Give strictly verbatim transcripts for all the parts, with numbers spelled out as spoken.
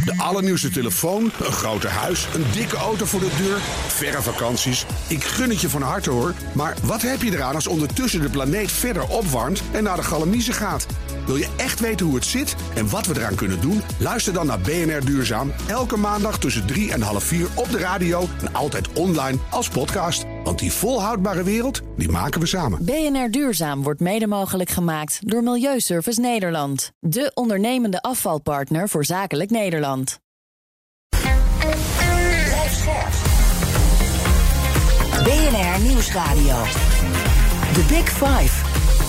De allernieuwste telefoon, een groter huis, een dikke auto voor de deur, verre vakanties. Ik gun het je van harte hoor. Maar wat heb je eraan als ondertussen de planeet verder opwarmt en naar de galamiezen gaat? Wil je echt weten hoe het zit en wat we eraan kunnen doen? Luister dan naar B N R Duurzaam. Elke maandag tussen drie en half vier op de radio en altijd online als podcast. Want die volhoudbare wereld, die maken we samen. B N R Duurzaam wordt mede mogelijk gemaakt door Milieuservice Nederland. De ondernemende afvalpartner voor zakelijk Nederland. B N R Nieuwsradio. The Big Five.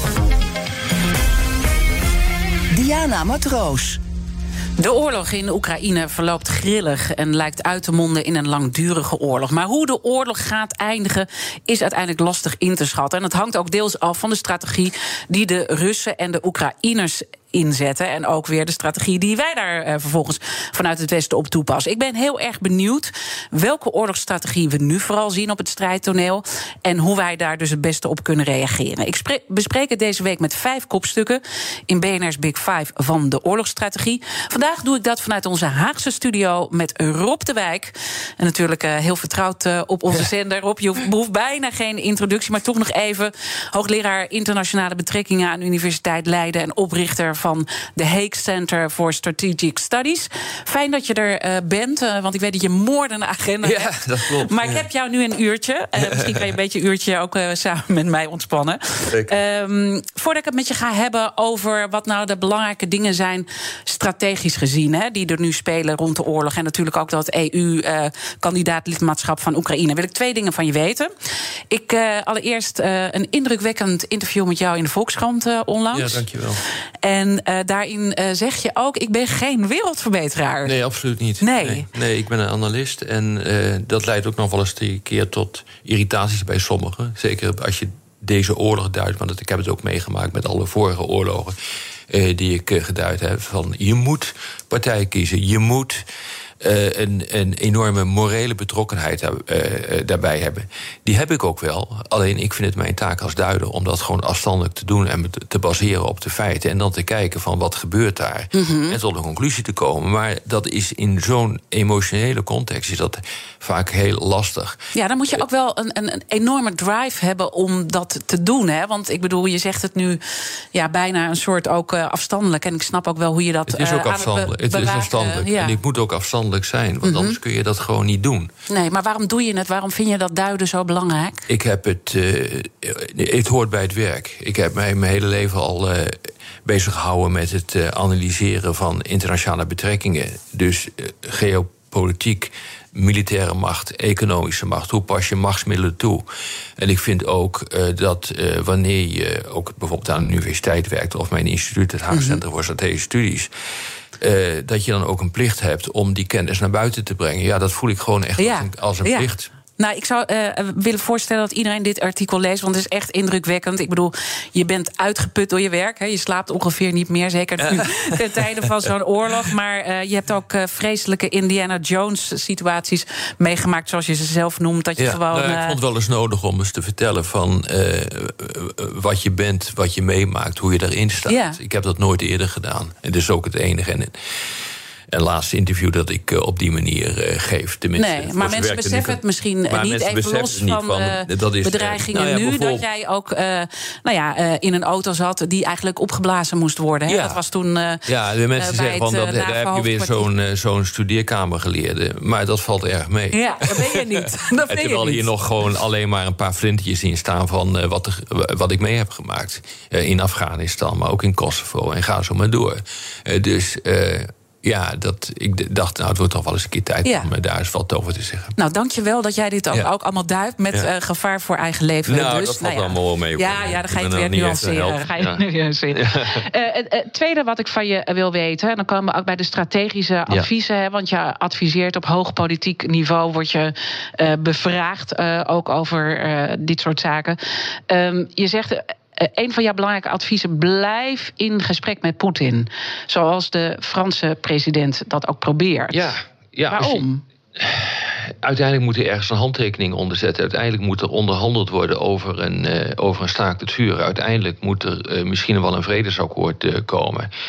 Diana Matroos. De oorlog in Oekraïne verloopt grillig en lijkt uit te monden in een langdurige oorlog. Maar hoe de oorlog gaat eindigen is uiteindelijk lastig in te schatten. En het hangt ook deels af van de strategie die de Russen en de Oekraïners inzetten. En ook weer de strategie die wij daar uh, vervolgens vanuit het Westen op toepassen. Ik ben heel erg benieuwd welke oorlogsstrategie we nu vooral zien op het strijdtoneel en hoe wij daar dus het beste op kunnen reageren. Ik spreek, bespreek het deze week met vijf kopstukken in B N R's Big Five van de oorlogsstrategie. Vandaag doe ik dat vanuit onze Haagse studio met Rob de Wijk. En natuurlijk uh, heel vertrouwd uh, op onze zender. Rob, je hoeft, behoeft bijna geen introductie, maar toch nog even hoogleraar internationale betrekkingen aan de Universiteit Leiden en oprichter van de Hague Center for Strategic Studies. Fijn dat je er uh, bent, uh, want ik weet dat je moordende agenda ja, hebt. Dat klopt. Maar ik ja. heb jou nu een uurtje. Uh, misschien kan je een beetje een uurtje ook uh, samen met mij ontspannen. Um, voordat ik het met je ga hebben over wat nou de belangrijke dingen zijn strategisch gezien, hè, die er nu spelen rond de oorlog. En natuurlijk ook dat E U-kandidaat-lidmaatschap uh, van Oekraïne. Wil ik twee dingen van je weten. Ik uh, allereerst uh, een indrukwekkend interview met jou in de Volkskrant uh, onlangs. Ja, dankjewel. En uh, daarin uh, zeg je ook, ik ben geen wereldverbeteraar. Nee, absoluut niet. Nee. Nee, nee ik ben een analist. En uh, dat leidt ook nog wel eens een keer tot irritaties bij sommigen. Zeker als je deze oorlog duidt, want ik heb het ook meegemaakt met alle vorige oorlogen uh, die ik uh, geduid heb. Van je moet partij kiezen, je moet Uh, een, een enorme morele betrokkenheid uh, uh, daarbij hebben. Die heb ik ook wel. Alleen ik vind het mijn taak als duider om dat gewoon afstandelijk te doen en te baseren op de feiten. En dan te kijken van wat gebeurt daar. Mm-hmm. En tot een conclusie te komen. Maar dat is in zo'n emotionele context is dat vaak heel lastig. Ja, dan moet je ook wel een, een, een enorme drive hebben om dat te doen. Hè? Want ik bedoel, je zegt het nu ja, bijna een soort ook uh, afstandelijk. En ik snap ook wel hoe je dat Het is ook uh, afstandelijk. Het, be- het is bewaken, afstandelijk. Ja. En ik moet ook afstandelijk zijn, want mm-hmm. anders kun je dat gewoon niet doen. Nee, maar waarom doe je het? Waarom vind je dat duiden zo belangrijk? Ik heb het... Uh, het hoort bij het werk. Ik heb mij mijn hele leven al uh, bezig gehouden met het uh, analyseren van internationale betrekkingen. Dus uh, geopolitiek, militaire macht, economische macht. Hoe pas je machtsmiddelen toe? En ik vind ook uh, dat uh, wanneer je ook bijvoorbeeld aan de universiteit werkt of mijn instituut, het Hague mm-hmm. Center voor Strategische Studies, Uh, dat je dan ook een plicht hebt om die kennis naar buiten te brengen. Ja, dat voel ik gewoon echt ja. als een, als een ja. plicht. Nou, ik zou uh, willen voorstellen dat iedereen dit artikel leest, want het is echt indrukwekkend. Ik bedoel, je bent uitgeput door je werk. Hè. Je slaapt ongeveer niet meer, zeker nu, ten tijde van zo'n oorlog. Maar uh, je hebt ook uh, vreselijke Indiana Jones-situaties meegemaakt, zoals je ze zelf noemt. Dat je ja, gewoon. Nou, ik vond het wel eens nodig om eens te vertellen van uh, wat je bent, wat je meemaakt, hoe je erin staat. Ja. Ik heb dat nooit eerder gedaan. En dat is ook het enige. En, En laatste interview dat ik uh, op die manier uh, geef. Tenminste, nee, maar mensen beseffen het misschien uh, niet even los van, van uh, dat is, bedreigingen nou ja, nu. Dat jij ook uh, nou ja, uh, in een auto zat die eigenlijk opgeblazen moest worden. Hè? Ja. Dat was toen uh, ja, de mensen uh, zeggen van dat, uh, daar heb je weer zo'n, uh, zo'n studeerkamergeleerde. Maar dat valt erg mee. Ja, dat ben je niet. Dat ben terwijl je hier nog gewoon alleen maar een paar flintertjes in staan van uh, wat, er, wat ik mee heb gemaakt. Uh, in Afghanistan, maar ook in Kosovo. En ga zo maar door. Uh, dus... Uh, Ja, dat, ik dacht, nou, het wordt toch wel eens een keer tijd ja. om uh, daar eens wat over te zeggen. Nou, dankjewel dat jij dit ook, ja. ook allemaal duidt met ja. uh, gevaar voor eigen leven. Nou, dus, dat valt nou ja. allemaal wel mee. Ja, ja, dan ga je het weer nuanceren. Ga je ja. nuanceren. Ja. Uh, het uh, tweede wat ik van je wil weten, dan komen we ook bij de strategische adviezen. Ja. Hè, want je adviseert op hoog politiek niveau, word je uh, bevraagd uh, ook over uh, dit soort zaken. Um, je zegt... Uh, Uh, een van jouw belangrijke adviezen, blijf in gesprek met Poetin. Zoals de Franse president dat ook probeert. Ja, ja, waarom? Je, uiteindelijk moet er ergens een handtekening onder zetten. Uiteindelijk moet er onderhandeld worden over een, uh, over een staakt het vuren. Uiteindelijk moet er uh, misschien wel een vredesakkoord uh, komen.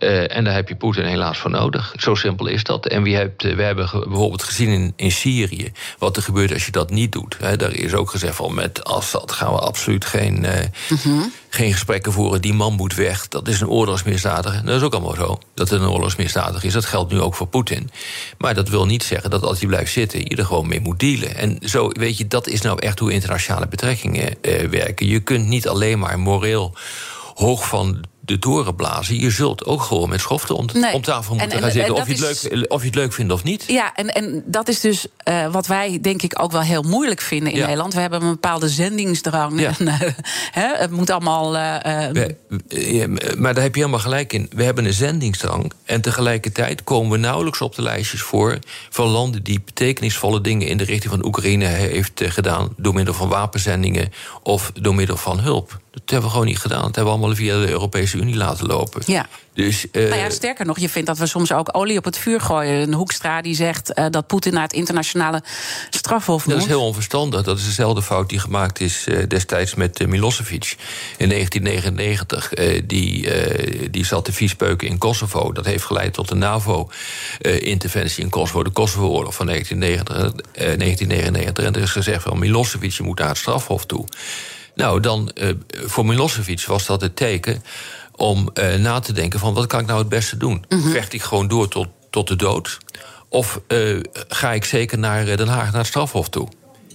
Uh, en daar heb je Poetin helaas voor nodig. Zo simpel is dat. En we, hebt, uh, we hebben ge- bijvoorbeeld gezien in, in Syrië wat er gebeurt als je dat niet doet. He, daar is ook gezegd van met Assad gaan we absoluut geen, uh, mm-hmm. geen gesprekken voeren. Die man moet weg. Dat is een oorlogsmisdadiger. Dat is ook allemaal zo. Dat het een oorlogsmisdadiger is. Dat geldt nu ook voor Poetin. Maar dat wil niet zeggen dat als hij blijft zitten je er gewoon mee moet dealen. En zo, weet je, dat is nou echt hoe internationale betrekkingen uh, werken. Je kunt niet alleen maar moreel hoog van de toren blazen. Je zult ook gewoon met schoften om, nee. om tafel moeten en, gaan en, zitten. en Of je, het is... leuk, of je het leuk vindt of niet. Ja, en, en dat is dus uh, wat wij denk ik ook wel heel moeilijk vinden in ja. Nederland. We hebben een bepaalde zendingsdrang. Ja. En, uh, hè, het moet allemaal... Uh, we, ja, maar daar heb je helemaal gelijk in. We hebben een zendingsdrang. En tegelijkertijd komen we nauwelijks op de lijstjes voor van landen die betekenisvolle dingen in de richting van Oekraïne heeft uh, gedaan door middel van wapenzendingen of door middel van hulp. Dat hebben we gewoon niet gedaan. Dat hebben we allemaal via de Europese Unie laten lopen. Ja. Dus, uh, nou ja, sterker nog, je vindt dat we soms ook olie op het vuur gooien. Een Hoekstra die zegt uh, dat Poetin naar het internationale strafhof moet. Dat is heel onverstandig. Dat is dezelfde fout die gemaakt is uh, destijds met uh, Milosevic in negentien negenennegentig. Uh, die, uh, die zat te viespeuken in Kosovo. Dat heeft geleid tot de NAVO-interventie uh, in Kosovo. De Kosovo-oorlog van negentien negenennegentig. En er is gezegd van Milosevic, je moet naar het strafhof toe. Nou, dan uh, voor Milosevic was dat het teken om uh, na te denken van wat kan ik nou het beste doen? Mm-hmm. Vecht ik gewoon door tot, tot de dood? Of uh, ga ik zeker naar Den Haag, naar het strafhof toe?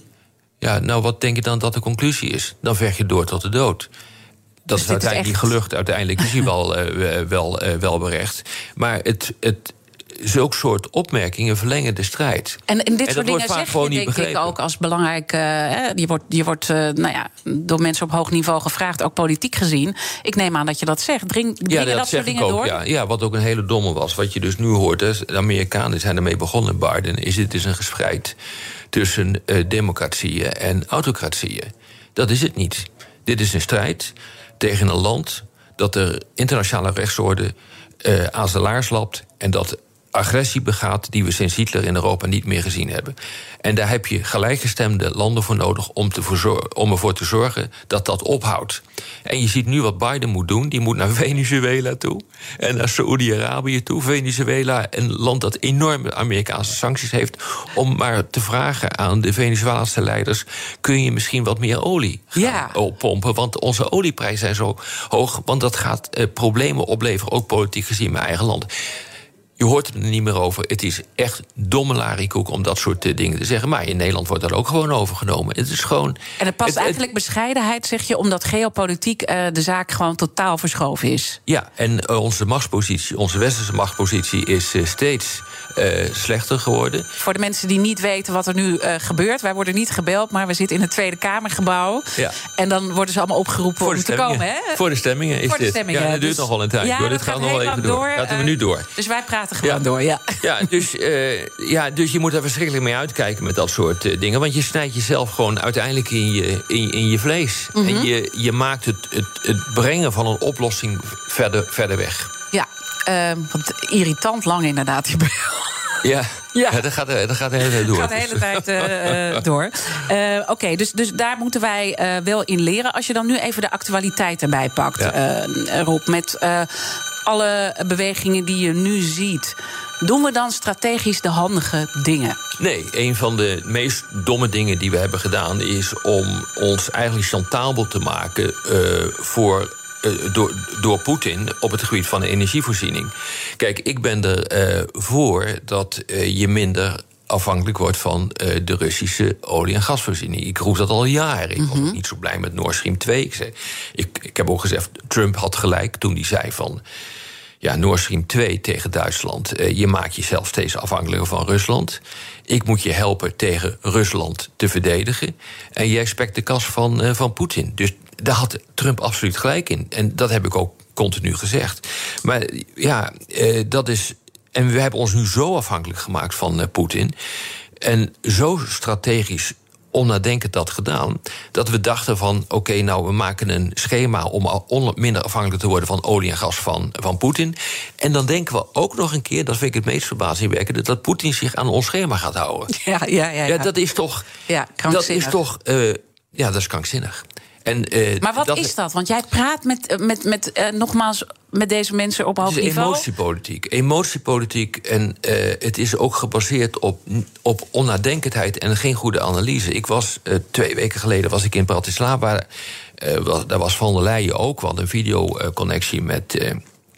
Ja, nou, wat denk je dan dat de conclusie is? Dan vecht je door tot de dood. Dat dus is uiteindelijk niet echt... gelukt. Uiteindelijk is hij wel, uh, wel, uh, wel berecht. Maar het... het zulk soort opmerkingen verlengen de strijd. En, en dit en soort dingen zeg je denk begrepen. ik ook als belangrijk. Uh, hè, je wordt, je wordt uh, nou ja, door mensen op hoog niveau gevraagd, ook politiek gezien. Ik neem aan dat je dat zegt. Drink, ja, dat, dat zeg soort dingen ik ook, door? Ja, ja, wat ook een hele domme was. Wat je dus nu hoort, hè, de Amerikanen zijn ermee begonnen, Biden, is dit is een gespreid tussen uh, democratieën en autocratieën. Dat is het niet. Dit is een strijd tegen een land dat de internationale rechtsorde uh, aan zijn laars lapt en dat agressie begaat die we sinds Hitler in Europa niet meer gezien hebben. En daar heb je gelijkgestemde landen voor nodig om, te verzor- om ervoor te zorgen dat dat ophoudt. En je ziet nu wat Biden moet doen. Die moet naar Venezuela toe en naar Saoedi-Arabië toe. Venezuela, een land dat enorme Amerikaanse sancties heeft, om maar te vragen aan de Venezolaanse leiders, kun je misschien wat meer olie gaan ja. oppompen? Want onze olieprijzen zijn zo hoog, want dat gaat uh, problemen opleveren, ook politiek gezien, mijn eigen land. Je hoort het er niet meer over. Het is echt dommelariekoek om dat soort uh, dingen te zeggen. Maar in Nederland wordt dat ook gewoon overgenomen. Het is gewoon. En het past het, eigenlijk het, bescheidenheid, zeg je, omdat geopolitiek uh, de zaak gewoon totaal verschoven is. Ja, en uh, onze machtspositie, onze westerse machtspositie is uh, steeds uh, slechter geworden. Voor de mensen die niet weten wat er nu uh, gebeurt, wij worden niet gebeld, maar we zitten in het Tweede Kamergebouw. Ja. En dan worden ze allemaal opgeroepen voor om te komen. Hè? Voor de stemmingen is Voor de dit. Stemmingen. Ja, dat duurt dus, nog wel een tijd. Ja, hoor. Dit gaat nog wel even door. door. Laten we nu door. Dus wij praten gewoon ja. door, ja. Ja, dus, uh, ja, dus je moet er verschrikkelijk mee uitkijken met dat soort uh, dingen. Want je snijdt jezelf gewoon uiteindelijk in je, in, in je vlees. Mm-hmm. En je, je maakt het, het, het brengen van een oplossing verder, verder weg. Ja, uh, wat irritant lang inderdaad, die bel. Ja, ja. ja dat, gaat, dat gaat de hele tijd door. Dat gaat de hele tijd uh, uh, door. Uh, Oké, okay, dus, dus daar moeten wij uh, wel in leren. Als je dan nu even de actualiteit erbij pakt, ja. uh, Rob, met uh, alle bewegingen die je nu ziet, doen we dan strategisch de handige dingen? Nee, een van de meest domme dingen die we hebben gedaan is om ons eigenlijk chantabel te maken uh, voor Uh, door, door Poetin op het gebied van de energievoorziening. Kijk, ik ben er uh, voor dat uh, je minder afhankelijk wordt van uh, de Russische olie- en gasvoorziening. Ik roep dat al jaren. Ik mm-hmm. was niet zo blij met Nord Stream twee. Ik, zei, ik, ik heb ook gezegd, Trump had gelijk toen hij zei van, ja, Nord Stream twee tegen Duitsland. Uh, je maakt jezelf steeds afhankelijker van Rusland. Ik moet je helpen tegen Rusland te verdedigen. En jij spekt de kas van, uh, van Poetin. Dus daar had Trump absoluut gelijk in. En dat heb ik ook continu gezegd. Maar ja, uh, dat is. En we hebben ons nu zo afhankelijk gemaakt van uh, Poetin. En zo strategisch onnadenkend dat gedaan, dat we dachten van, oké, okay, nou, we maken een schema om on- minder afhankelijk te worden van olie en gas van, van Poetin. En dan denken we ook nog een keer, dat vind ik het meest verbazingwekkende, dat Poetin zich aan ons schema gaat houden. Ja, ja, ja. ja. ja dat is toch. Ja, dat is toch. Uh, ja, dat is krankzinnig. En, uh, maar wat dat, is dat? Want jij praat met, met, met uh, nogmaals met deze mensen op hoog niveau. Het is emotiepolitiek. Emotiepolitiek en uh, het is ook gebaseerd op, op onnadenkendheid en geen goede analyse. Ik was uh, twee weken geleden was ik in Bratislava. Uh, was, daar was Van der Leyen ook, want een videoconnectie met, uh,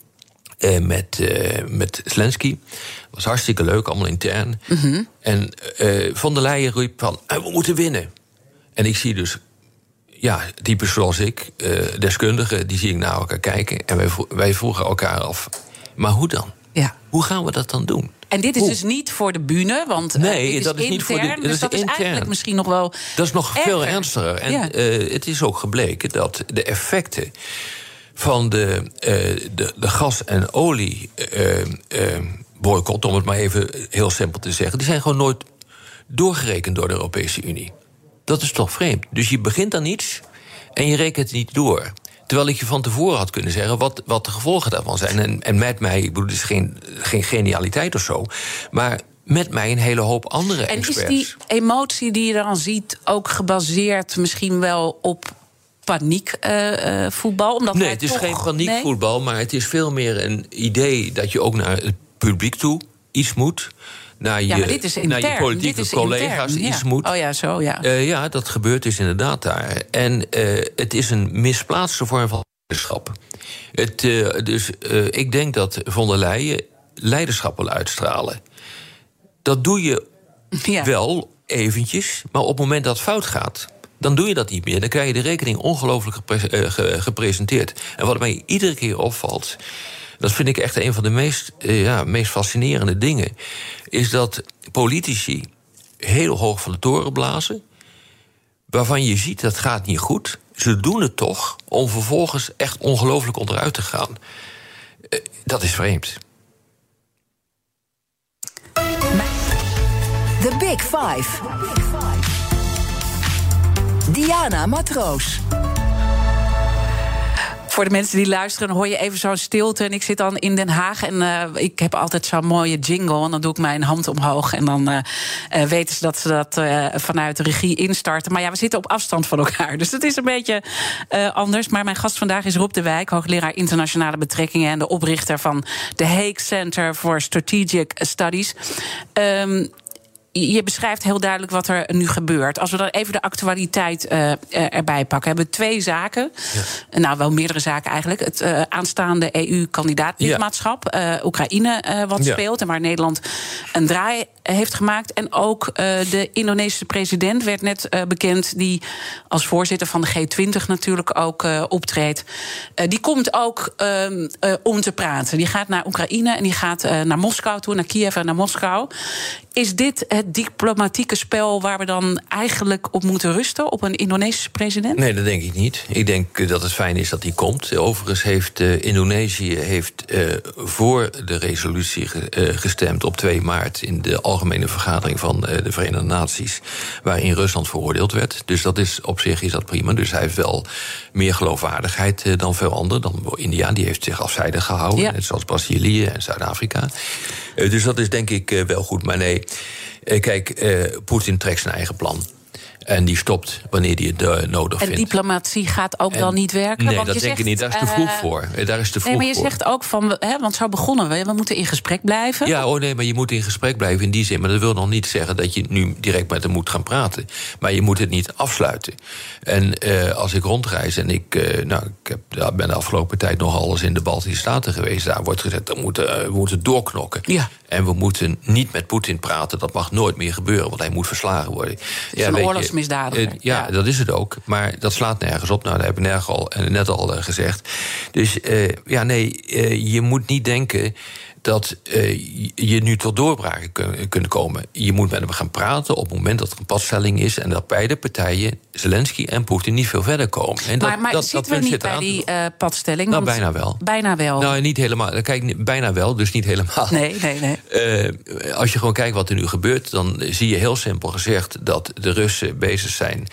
uh, met, uh, met Zelensky. Was hartstikke leuk, allemaal intern. Mm-hmm. En uh, Van der Leyen riep van, uh, we moeten winnen. En ik zie dus, ja, types zoals ik, uh, deskundigen, die zie ik naar elkaar kijken. En wij, wij vroegen elkaar af, maar hoe dan? Ja. Hoe gaan we dat dan doen? En dit is hoe? dus niet voor de bühne, want nee, uh, dit dat is is intern, niet voor de, dat dus is dat is intern. eigenlijk misschien nog wel Dat is nog erger. veel ernstiger. En ja. uh, het is ook gebleken dat de effecten van de, uh, de, de gas- en olie uh, uh, boycott, om het maar even heel simpel te zeggen, die zijn gewoon nooit doorgerekend door de Europese Unie. Dat is toch vreemd. Dus je begint aan iets en je rekent het niet door. Terwijl ik je van tevoren had kunnen zeggen wat, wat de gevolgen daarvan zijn. En, en met mij, ik bedoel, het is geen, geen genialiteit of zo, maar met mij een hele hoop andere en experts. En is die emotie die je dan ziet ook gebaseerd misschien wel op paniekvoetbal? Uh, uh, nee, het is toch geen paniekvoetbal, nee? Maar het is veel meer een idee dat je ook naar het publiek toe iets moet. Naar je, ja, maar dit is intern. naar je politieke dit is collega's intern, iets ja. moet. Oh ja, zo, ja. Uh, ja, dat gebeurt dus inderdaad daar. En uh, het is een misplaatste vorm van leiderschap. Het, uh, dus uh, ik denk dat Von der Leyen leiderschap wil uitstralen. Dat doe je ja. wel eventjes, maar op het moment dat het fout gaat, dan doe je dat niet meer. Dan krijg je de rekening ongelooflijk gepre- uh, ge- gepresenteerd. En wat mij iedere keer opvalt, dat vind ik echt een van de meest, uh, ja, meest fascinerende dingen, is dat politici heel hoog van de toren blazen, waarvan je ziet dat gaat niet goed. Ze doen het toch om vervolgens echt ongelooflijk onderuit te gaan. Uh, dat is vreemd. The Big Five. Diana Matroos. Voor de mensen die luisteren, hoor je even zo'n stilte. En ik zit dan in Den Haag en uh, ik heb altijd zo'n mooie jingle. En dan doe ik mijn hand omhoog. En dan uh, uh, weten ze dat ze dat uh, vanuit de regie instarten. Maar ja, we zitten op afstand van elkaar. Dus dat is een beetje uh, anders. Maar mijn gast vandaag is Rob de Wijk, hoogleraar internationale betrekkingen en de oprichter van de Hague Center for Strategic Studies. Um, Je beschrijft heel duidelijk wat er nu gebeurt. Als we dan even de actualiteit uh, erbij pakken. Hebben we twee zaken. Ja. Nou, wel meerdere zaken eigenlijk. Het uh, aanstaande E U-kandidaatlidmaatschap. Ja. Uh, Oekraïne uh, wat ja. speelt. En waar Nederland een draai heeft gemaakt. En ook uh, de Indonesische president werd net uh, bekend. Die als voorzitter van de G twintig natuurlijk ook uh, optreedt. Uh, die komt ook uh, uh, om te praten. Die gaat naar Oekraïne en die gaat uh, naar Moskou toe. Naar Kiev en naar Moskou. Is dit het diplomatieke spel waar we dan eigenlijk op moeten rusten? Op een Indonesische president? Nee, dat denk ik niet. Ik denk dat het fijn is dat hij komt. Overigens heeft uh, Indonesië heeft, uh, voor de resolutie ge, uh, gestemd op twee maart... in de algemene vergadering van uh, de Verenigde Naties, waarin Rusland veroordeeld werd. Dus dat is, op zich is dat prima. Dus hij heeft wel meer geloofwaardigheid uh, dan veel anderen. Dan India, die heeft zich afzijdig gehouden. Ja. Net zoals Brazilië en Zuid-Afrika. Uh, dus dat is denk ik uh, wel goed. Maar nee, uh, kijk, uh, Poetin trekt zijn eigen plan. En die stopt wanneer hij het uh, nodig en vindt. En diplomatie gaat ook en, dan niet werken? Nee, want dat je denk zegt, ik niet. Daar is te vroeg uh, voor. Daar is te vroeg nee, maar je voor. zegt ook van, hè, want zo begonnen we, we moeten in gesprek blijven. Ja, oh nee, maar je moet in gesprek blijven in die zin. Maar dat wil nog niet zeggen dat je nu direct met hem moet gaan praten. Maar je moet het niet afsluiten. En uh, als ik rondreis en ik, uh, nou, ik heb, ja, ben de afgelopen tijd nogal eens in de Baltische Staten geweest. Daar wordt gezegd, dat we moeten, uh, we moeten doorknokken. Ja. En we moeten niet met Poetin praten. Dat mag nooit meer gebeuren, want hij moet verslagen worden. Het is ja, een oorlogsmisdadiger. Uh, ja, ja, dat is het ook. Maar dat slaat nergens op. Nou, dat heb ik nergens al, net al uh, gezegd. Dus uh, ja, nee, uh, je moet niet denken dat uh, je nu tot doorbraken kun, kunt komen. Je moet met hem gaan praten op het moment dat er een padstelling is en dat beide partijen, Zelensky en Poetin, niet veel verder komen. En maar dat, maar dat, zitten dat we niet zit bij aan. die uh, padstelling? Nou, want bijna wel. Bijna wel. Nou, niet helemaal. Kijk, bijna wel, dus niet helemaal. Nee, nee, nee. Uh, als je gewoon kijkt wat er nu gebeurt, dan zie je heel simpel gezegd dat de Russen bezig zijn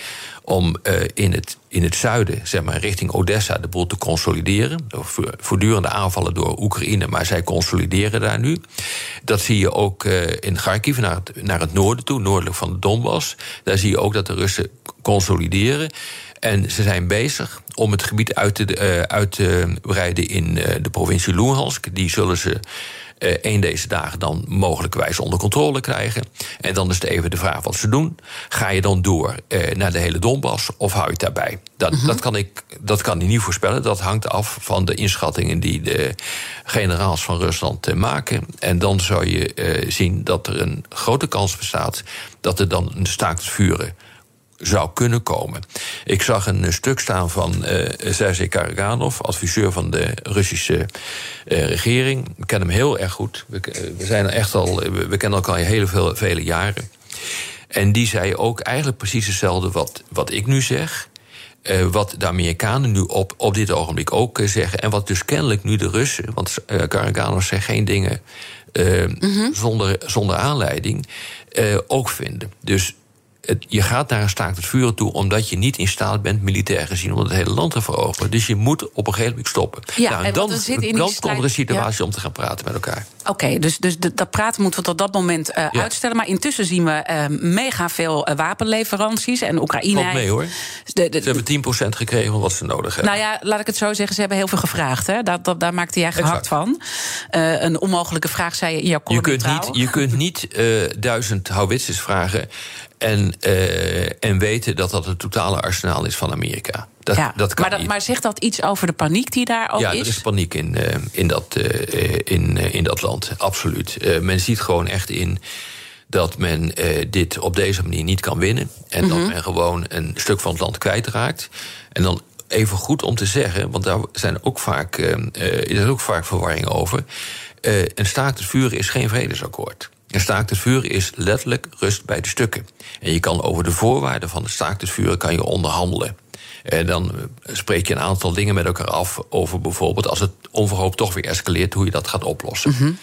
om uh, in, het, in het zuiden, zeg maar richting Odessa, de boel te consolideren. Voortdurende aanvallen door Oekraïne, maar zij consolideren daar nu. Dat zie je ook uh, in Kharkiv, naar het, naar het noorden toe, noordelijk van de Donbass. Daar zie je ook dat de Russen consolideren. En ze zijn bezig om het gebied uit te, uh, uit te breiden in uh, de provincie Luhansk. Die zullen ze uh, een deze dagen dan mogelijkwijs onder controle krijgen. En dan is het even de vraag wat ze doen. Ga je dan door uh, naar de hele Donbass of hou je het daarbij? Dat, mm-hmm. dat, kan ik, dat kan ik niet voorspellen. Dat hangt af van de inschattingen die de generaals van Rusland uh, maken. En dan zou je uh, zien dat er een grote kans bestaat dat er dan een staakt het vuren zou kunnen komen. Ik zag een stuk staan van uh, Sergei Karaganov, adviseur van de Russische uh, regering. Ik ken hem heel erg goed. We, we zijn er echt al, we, we kennen elkaar heel veel, vele jaren. En die zei ook eigenlijk precies hetzelfde wat, wat ik nu zeg. Uh, wat de Amerikanen nu op, op dit ogenblik ook uh, zeggen. En wat dus kennelijk nu de Russen, want uh, Karaganov zegt geen dingen uh, mm-hmm. zonder, zonder aanleiding, uh, ook vinden. Dus Het, je gaat naar een staakt het vuren toe omdat je niet in staat bent, militair gezien, om het hele land te veroveren. Dus je moet op een gegeven moment stoppen. Ja, nou, en, en dan, dan komt er een situatie ja. om te gaan praten met elkaar. Oké, okay, dus, dus de, dat praten moeten we tot dat moment uh, ja. uitstellen. Maar intussen zien we uh, mega veel uh, wapenleveranties. En Oekraïne. Komt mee hoor. De, de, ze hebben tien procent gekregen van wat ze nodig hebben. Nou ja, laat ik het zo zeggen, ze hebben heel veel gevraagd. Hè? Dat, dat, daar maakte jij gehakt van. Uh, een onmogelijke vraag, zei je in jouw column. Je kunt niet, je kunt niet uh, duizend houwitsers vragen En, uh, en weten dat dat het totale arsenaal is van Amerika. Dat, ja, dat kan maar, dat, niet. maar zegt dat iets over de paniek die daar ook ja, is? Ja, er is paniek in, uh, in, dat, uh, in, uh, in dat land, absoluut. Uh, men ziet gewoon echt in dat men uh, dit op deze manier niet kan winnen. En mm-hmm. dat men gewoon een stuk van het land kwijtraakt. En dan even goed om te zeggen, want daar zijn ook vaak, uh, is er ook vaak verwarring over. Uh, een staakt het vuren is geen vredesakkoord. Een staakt het vuren is letterlijk rust bij de stukken. En je kan over de voorwaarden van de staakt het vuren kan je onderhandelen. En dan spreek je een aantal dingen met elkaar af over bijvoorbeeld als het onverhoopt toch weer escaleert, hoe je dat gaat oplossen. Mm-hmm.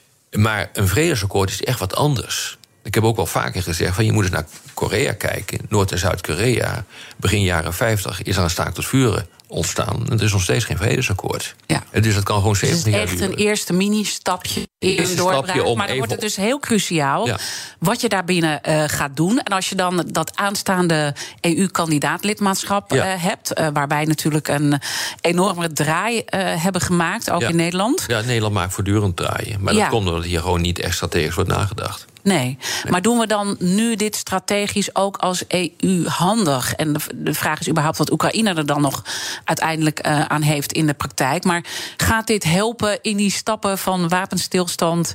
Maar een vredesakkoord is echt wat anders. Ik heb ook wel vaker gezegd van je moet eens naar Korea kijken. Noord- en Zuid-Korea, begin jaren vijftig is er een staakt het vuren ontstaan. En er is nog steeds geen vredesakkoord. Ja. Dus dat kan gewoon zeventig jaar duren. Het is echt een eerste mini-stapje in doorbraak. Maar dan wordt het dus heel cruciaal ja. wat je daarbinnen uh, gaat doen. En als je dan dat aanstaande E U-kandidaatlidmaatschap ja. uh, hebt, uh, waarbij natuurlijk een enorme draai uh, hebben gemaakt, ook ja. in Nederland. Ja, Nederland maakt voortdurend draaien. Maar ja. dat komt omdat hier gewoon niet echt strategisch wordt nagedacht. Nee. nee, maar doen we dan nu dit strategisch ook als E U handig? En de, de vraag is überhaupt wat Oekraïne er dan nog uiteindelijk uh, aan heeft in de praktijk. Maar gaat dit helpen in die stappen van wapenstilstand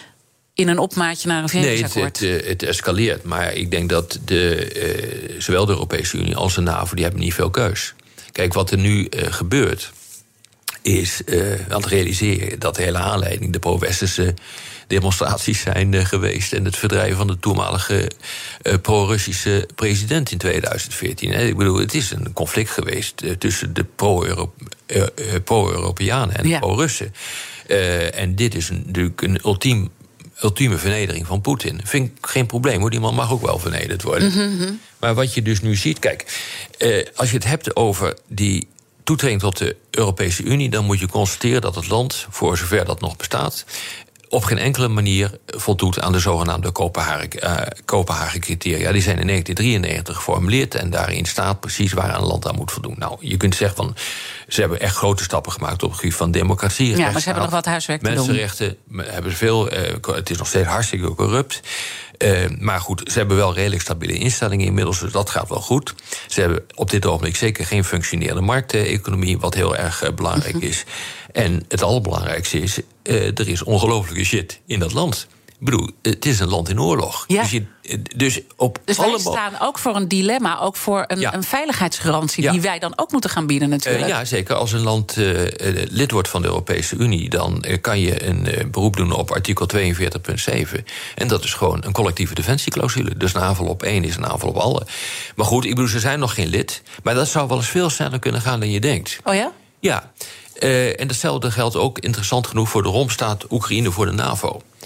in een opmaatje naar een vredesakkoord? Nee, het, het, het escaleert. Maar ik denk dat de, uh, zowel de Europese Unie als de NAVO die hebben niet veel keus. Kijk, wat er nu uh, gebeurt is, uh, aan het realiseren dat de hele aanleiding de pro-westerse demonstraties zijn uh, geweest en het verdrijven van de toenmalige uh, pro-Russische president in tweeduizend veertien. Hè. Ik bedoel, het is een conflict geweest uh, tussen de pro-Euro- uh, uh, pro-Europeanen en de ja. pro-Russen. Uh, en dit is een, natuurlijk een ultiem, ultieme vernedering van Poetin. Vind ik geen probleem hoor, die man mag ook wel vernederd worden. Mm-hmm. Maar wat je dus nu ziet, kijk, uh, als je het hebt over die toetreding tot de Europese Unie, dan moet je constateren dat het land, voor zover dat nog bestaat, op geen enkele manier voldoet aan de zogenaamde Kopenhagen-criteria. Die zijn in negentien drieënnegentig geformuleerd en daarin staat precies waar een land aan moet voldoen. Nou, je kunt zeggen van, ze hebben echt grote stappen gemaakt op het gebied van democratie. Ja, maar ze hebben nog wat huiswerk te doen. Mensenrechten hebben ze veel. Uh, het is nog steeds hartstikke corrupt. Uh, maar goed, ze hebben wel redelijk stabiele instellingen inmiddels, dus dat gaat wel goed. Ze hebben op dit ogenblik zeker geen functionerende markteconomie, wat heel erg uh, belangrijk mm-hmm. is. En het allerbelangrijkste is, uh, er is ongelofelijke shit in dat land. Ik bedoel, het is een land in oorlog. Ja. Dus, je, dus, op dus wij staan ook voor een dilemma, ook voor een, ja. een veiligheidsgarantie ja. die wij dan ook moeten gaan bieden natuurlijk. Uh, ja, zeker. Als een land uh, lid wordt van de Europese Unie, dan uh, kan je een uh, beroep doen op artikel tweeënveertig punt zeven. En dat is gewoon een collectieve defensieclausule. Dus een aanval op één is een aanval op alle. Maar goed, ik bedoel, ze zijn nog geen lid. Maar dat zou wel eens veel sneller kunnen gaan dan je denkt. Oh ja? Ja. Uh, en datzelfde geldt ook interessant genoeg voor de romstaat Oekraïne voor de NAVO.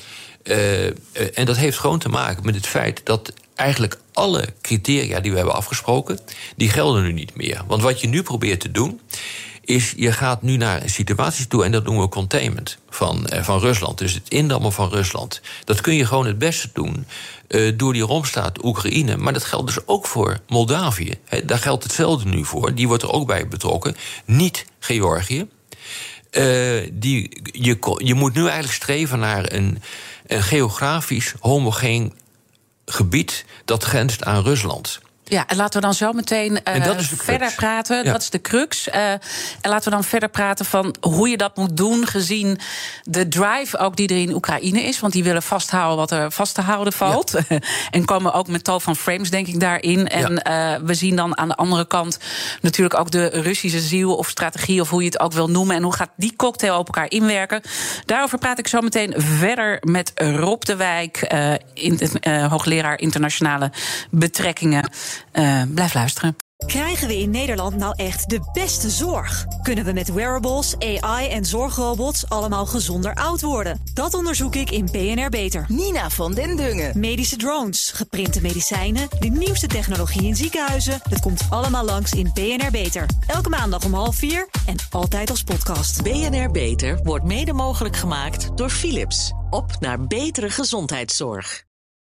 Uh, uh, en dat heeft gewoon te maken met het feit dat eigenlijk alle criteria die we hebben afgesproken, die gelden nu niet meer. Want wat je nu probeert te doen, is je gaat nu naar een situatie toe, en dat noemen we containment van, uh, van Rusland. Dus het indammen van Rusland. Dat kun je gewoon het beste doen uh, door die romstaat Oekraïne. Maar dat geldt dus ook voor Moldavië. He, daar geldt hetzelfde nu voor. Die wordt er ook bij betrokken. Niet Georgië. Uh, die, je, je moet nu eigenlijk streven naar een, een geografisch homogeen gebied dat grenst aan Rusland. Ja, en laten we dan zo meteen uh, verder praten. Ja. Dat is de crux. Uh, en laten we dan verder praten van hoe je dat moet doen, gezien de drive ook die er in Oekraïne is. Want die willen vasthouden wat er vast te houden valt. Ja. En komen ook met tal van frames, denk ik, daarin. En ja. uh, we zien dan aan de andere kant natuurlijk ook de Russische ziel of strategie, of hoe je het ook wil noemen. En hoe gaat die cocktail op elkaar inwerken? Daarover praat ik zo meteen verder met Rob de Wijk, uh, in, uh, hoogleraar internationale betrekkingen. Uh, blijf luisteren. Krijgen we in Nederland nou echt de beste zorg? Kunnen we met wearables, A I en zorgrobots allemaal gezonder oud worden? Dat onderzoek ik in B N R Beter. Nina van den Dungen. Medische drones, geprinte medicijnen, de nieuwste technologie in ziekenhuizen. Het komt allemaal langs in B N R Beter. Elke maandag om half vier en altijd als podcast. B N R Beter wordt mede mogelijk gemaakt door Philips. Op naar betere gezondheidszorg.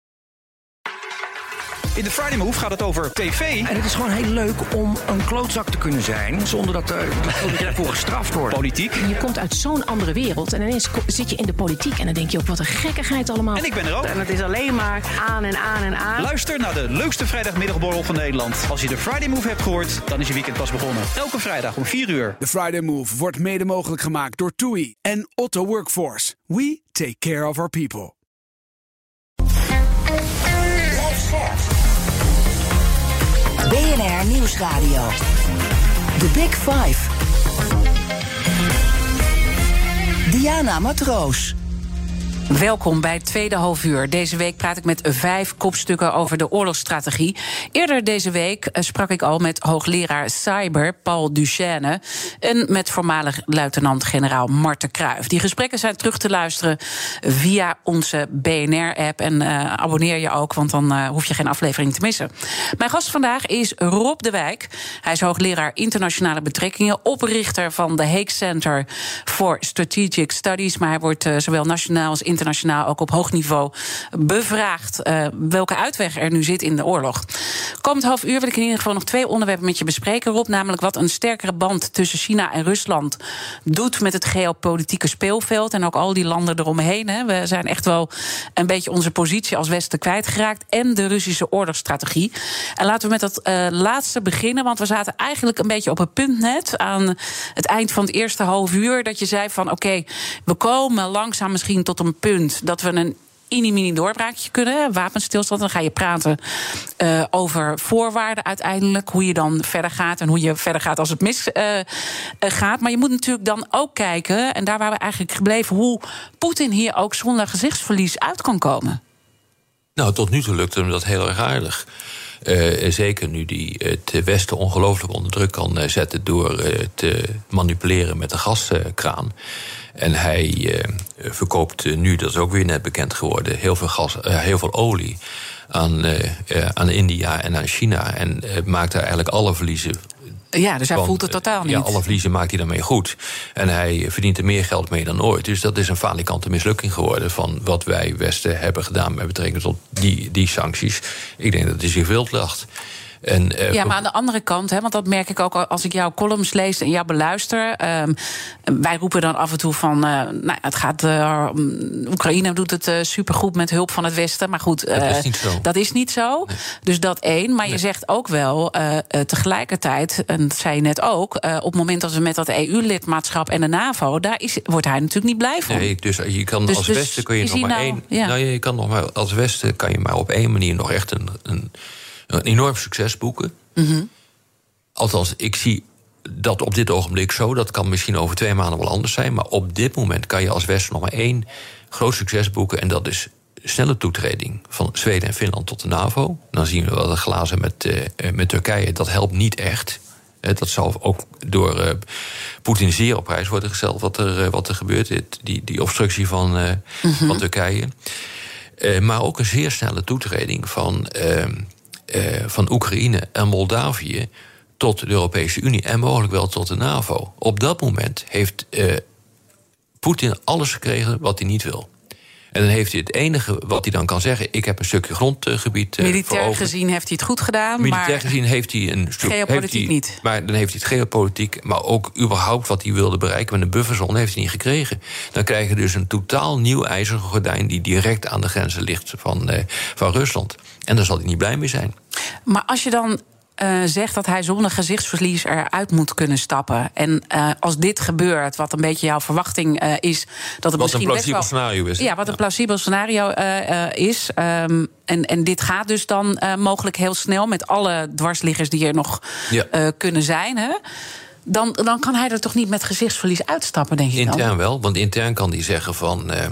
In de Friday Move gaat het over tv. En het is gewoon heel leuk om een klootzak te kunnen zijn zonder dat, uh, dat je daarvoor gestraft wordt. Politiek. Je komt uit zo'n andere wereld en ineens zit je in de politiek en dan denk je ook, wat een gekkigheid allemaal. En ik ben er ook. En het is alleen maar aan en aan en aan. Luister naar de leukste vrijdagmiddagborrel van Nederland. Als je de Friday Move hebt gehoord, dan is je weekend pas begonnen. Elke vrijdag om vier uur. De Friday Move wordt mede mogelijk gemaakt door T U I en Otto Workforce. We take care of our people. B N R Nieuwsradio. The Big Five. Diana Matroos. Welkom bij het tweede halfuur. Deze week praat ik met vijf kopstukken over de oorlogsstrategie. Eerder deze week sprak ik al met hoogleraar cyber Paul Duchesne en met voormalig luitenant-generaal Marten Kruijf. Die gesprekken zijn terug te luisteren via onze B N R-app. En uh, abonneer je ook, want dan uh, hoef je geen aflevering te missen. Mijn gast vandaag is Rob de Wijk. Hij is hoogleraar internationale betrekkingen, oprichter van de Hague Center for Strategic Studies. Maar hij wordt uh, zowel nationaal als internationaal ook op hoog niveau bevraagd uh, welke uitweg er nu zit in de oorlog. Komend half uur wil ik in ieder geval nog twee onderwerpen met je bespreken, Rob. Namelijk wat een sterkere band tussen China en Rusland doet met het geopolitieke speelveld en ook al die landen eromheen. Hè. We zijn echt wel een beetje onze positie als Westen kwijtgeraakt en de Russische oorlogsstrategie. En laten we met dat uh, laatste beginnen, want we zaten eigenlijk een beetje op het punt net aan het eind van het eerste half uur dat je zei van oké, okay, we komen langzaam misschien tot een punt dat we een mini-mini doorbraakje kunnen, wapenstilstand. Dan ga je praten uh, over voorwaarden uiteindelijk, hoe je dan verder gaat en hoe je verder gaat als het misgaat. Uh, uh, gaat. Maar je moet natuurlijk dan ook kijken, en daar waren we eigenlijk gebleven, hoe Poetin hier ook zonder gezichtsverlies uit kan komen. Nou, tot nu toe lukte hem dat heel erg aardig. Uh, zeker nu die het Westen ongelooflijk onder druk kan zetten door uh, te manipuleren met de gaskraan. En hij uh, verkoopt uh, nu, dat is ook weer net bekend geworden, heel veel gas, uh, heel veel olie aan, uh, uh, aan India en aan China. En uh, maakt daar eigenlijk alle verliezen. Ja, dus hij van, voelt het totaal niet. Ja, alle verliezen maakt hij daarmee goed. En hij verdient er meer geld mee dan ooit. Dus dat is een falikante mislukking geworden van wat wij Westen hebben gedaan met betrekking tot die, die sancties. Ik denk dat hij zich wild lacht. En, uh, ja, maar aan de andere kant, hè, want dat merk ik ook als ik jouw columns lees en jou beluister. Um, wij roepen dan af en toe van, uh, nou, het gaat, uh, Oekraïne doet het uh, supergoed met hulp van het Westen. Maar goed, uh, dat is niet zo. Dat is niet zo. Nee. Dus dat één. Maar nee. Je zegt ook wel, uh, uh, tegelijkertijd, en dat zei je net ook, uh, op het moment dat we met dat E U-lidmaatschap en de NAVO, daar is, wordt hij natuurlijk niet blij van. Nee, dus je kan dus, als dus Westen kun je nog maar nou, één. Ja. Nou, je kan nog maar als Westen kan je maar op één manier nog echt een. een Een enorm succes boeken. Mm-hmm. Althans, ik zie dat op dit ogenblik zo. Dat kan misschien over twee maanden wel anders zijn. Maar op dit moment kan je als Westen nog maar één groot succes boeken. En dat is snelle toetreding van Zweden en Finland tot de NAVO. Dan zien we wel de glazen met, uh, met Turkije. Dat helpt niet echt. Uh, dat zal ook door uh, Poetin zeer op prijs worden gesteld wat er, uh, wat er gebeurt. Die, die obstructie van, uh, mm-hmm. van Turkije. Uh, maar ook een zeer snelle toetreding van, uh, uh, van Oekraïne en Moldavië tot de Europese Unie en mogelijk wel tot de NAVO. Op dat moment heeft uh, Poetin alles gekregen wat hij niet wil. En dan heeft hij het enige wat hij dan kan zeggen, ik heb een stukje grondgebied uh, Militair gezien heeft hij het goed gedaan. Militair maar gezien heeft hij een stuk... Geopolitiek hij, niet. Maar dan heeft hij het geopolitiek, maar ook überhaupt wat hij wilde bereiken met een bufferzone heeft hij niet gekregen. Dan krijg je dus een totaal nieuw ijzeren gordijn die direct aan de grenzen ligt van, uh, van Rusland. En daar zal hij niet blij mee zijn. Maar als je dan Uh, zegt dat hij zonder gezichtsverlies eruit moet kunnen stappen. En uh, als dit gebeurt, wat een beetje jouw verwachting uh, is, dat het wat misschien een plausibel best wel, scenario is. Ja, wat een plausibel scenario uh, uh, is. Um, en, en dit gaat dus dan uh, mogelijk heel snel met alle dwarsliggers die er nog ja. uh, kunnen zijn. Hè? Dan, dan kan hij er toch niet met gezichtsverlies uitstappen, denk ik. Intern dan? wel, want intern kan hij zeggen van Uh,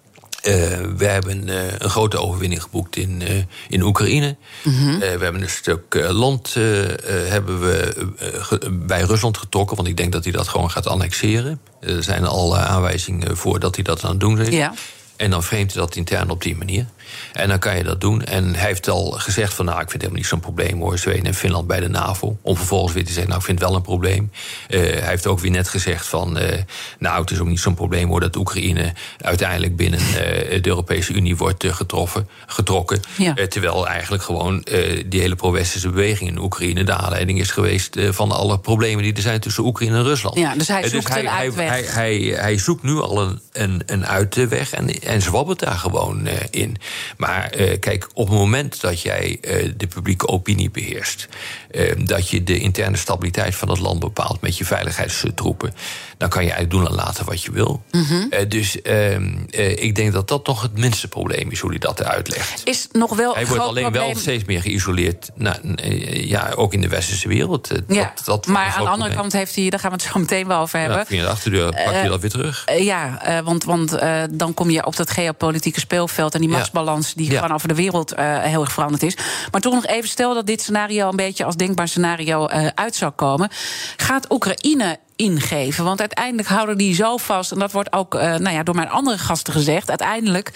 Uh, we hebben uh, een grote overwinning geboekt in, uh, in Oekraïne. Mm-hmm. Uh, we hebben een stuk uh, land uh, uh, hebben we, uh, ge- bij Rusland getrokken, want ik denk dat hij dat gewoon gaat annexeren. Er zijn al uh, aanwijzingen voor dat hij dat aan het doen is. Ja. En dan framet hij dat intern op die manier. En dan kan je dat doen. En hij heeft al gezegd van, nou, ik vind het helemaal niet zo'n probleem hoor, Zweden en Finland bij de NAVO. Om vervolgens weer te zeggen, nou, ik vind het wel een probleem. Uh, hij heeft ook weer net gezegd van, uh, nou, het is ook niet zo'n probleem hoor dat Oekraïne uiteindelijk binnen uh, de Europese Unie wordt uh, getroffen, getrokken. Ja. Uh, terwijl eigenlijk gewoon uh, die hele pro-westerse beweging in Oekraïne de aanleiding is geweest uh, van alle problemen die er zijn tussen Oekraïne en Rusland. Ja, dus hij zoekt uh, dus hij, een uitweg. Hij, hij, hij, hij zoekt nu al een, een, een uitweg en, en zwabbert daar gewoon uh, in. Maar uh, kijk, op het moment dat jij uh, de publieke opinie beheerst, Uh, dat je de interne stabiliteit van het land bepaalt met je veiligheidstroepen, dan kan je eigenlijk doen en laten wat je wil. Mm-hmm. Uh, dus uh, uh, ik denk dat dat toch het minste probleem is, hoe hij dat uitlegt. Is nog wel hij wordt alleen probleem. wel steeds meer geïsoleerd, nou, uh, ja, ook in de westerse wereld. Uh, ja, dat, dat maar aan de andere probleem. kant heeft hij, daar gaan we het zo meteen wel over hebben. Ja, via de achterdeur pakt hij uh, dat weer terug. Uh, ja, uh, want, want uh, dan kom je op dat geopolitieke speelveld en die machtsbalans die ja. gewoon over de wereld uh, heel erg veranderd is. Maar toch nog even, stel dat dit scenario een beetje als denkbaar scenario uh, uit zou komen. Gaat Oekraïne ingeven? Want uiteindelijk houden die zo vast, en dat wordt ook uh, nou ja, door mijn andere gasten gezegd, uiteindelijk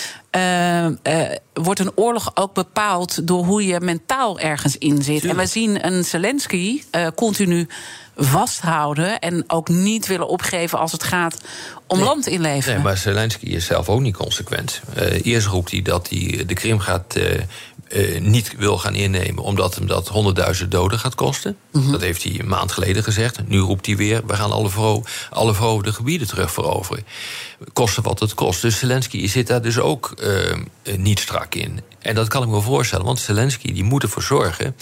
Uh, uh, wordt een oorlog ook bepaald door hoe je mentaal ergens in zit. Tuurlijk. En we zien een Zelensky uh, continu vasthouden en ook niet willen opgeven als het gaat om nee. land inleveren. Nee, maar Zelensky is zelf ook niet consequent. Uh, eerst roept hij dat hij de Krim gaat Uh, Uh, niet wil gaan innemen, omdat hem dat honderdduizend doden gaat kosten. Mm-hmm. Dat heeft hij een maand geleden gezegd. Nu roept hij weer, we gaan alle, vero- alle veroverde gebieden terug veroveren. Kosten wat het kost. Dus Zelensky zit daar dus ook uh, niet strak in. En dat kan ik me voorstellen, want Zelensky die moet ervoor zorgen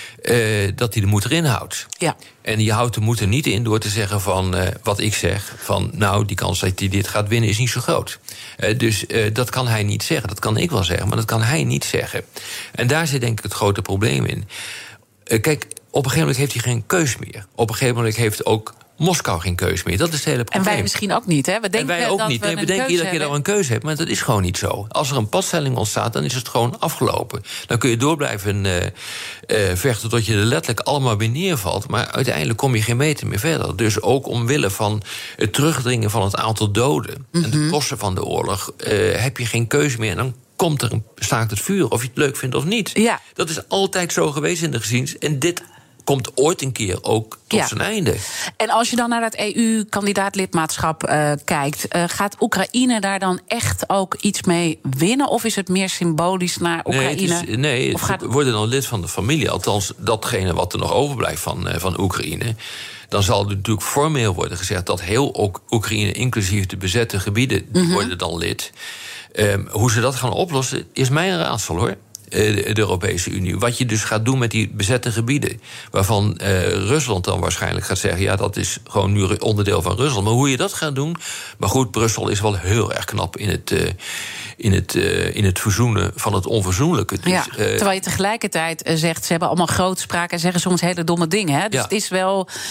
Uh, dat hij de moed erin houdt. Ja. En die houdt de moed er niet in door te zeggen van uh, wat ik zeg, van nou, die kans dat hij dit gaat winnen is niet zo groot. Uh, dus uh, dat kan hij niet zeggen. Dat kan ik wel zeggen, maar dat kan hij niet zeggen. En daar zit denk ik het grote probleem in. Uh, kijk, op een gegeven moment heeft hij geen keus meer. Op een gegeven moment heeft ook Moskou geen keus meer. Dat is het hele probleem. En wij misschien ook niet, hè? We denken en wij ook dat niet. We, nee, we denken iedere keer dat we een keuze hebben, maar dat is gewoon niet zo. Als er een padstelling ontstaat, dan is het gewoon afgelopen. Dan kun je door blijven uh, uh, vechten tot je er letterlijk allemaal weer neervalt. Maar uiteindelijk kom je geen meter meer verder. Dus ook omwille van het terugdringen van het aantal doden mm-hmm. en de kosten van de oorlog Uh, heb je geen keuze meer. En dan komt er een staakt het vuur, of je het leuk vindt of niet. Ja. Dat is altijd zo geweest in de geschiedenis. En dit komt ooit een keer ook tot ja. zijn einde. En als je dan naar dat E U-kandidaatlidmaatschap uh, kijkt, Uh, gaat Oekraïne daar dan echt ook iets mee winnen? Of is het meer symbolisch naar Oekraïne? Nee, het is, nee of gaat worden dan lid van de familie. Althans, datgene wat er nog overblijft van, uh, van Oekraïne. Dan zal er natuurlijk formeel worden gezegd dat heel Oekraïne, inclusief de bezette gebieden, mm-hmm. worden dan lid. Um, hoe ze dat gaan oplossen, is mij een raadsel, hoor. De Europese Unie. Wat je dus gaat doen met die bezette gebieden, waarvan uh, Rusland dan waarschijnlijk gaat zeggen, ja, dat is gewoon nu onderdeel van Rusland. Maar hoe je dat gaat doen, maar goed, Brussel is wel heel erg knap in het Uh, in het, uh, in het verzoenen van het onverzoenlijke. Dus, ja, uh, terwijl je tegelijkertijd uh, zegt, ze hebben allemaal grootspraak en zeggen soms hele domme dingen. Hè? Dus ja. het is wel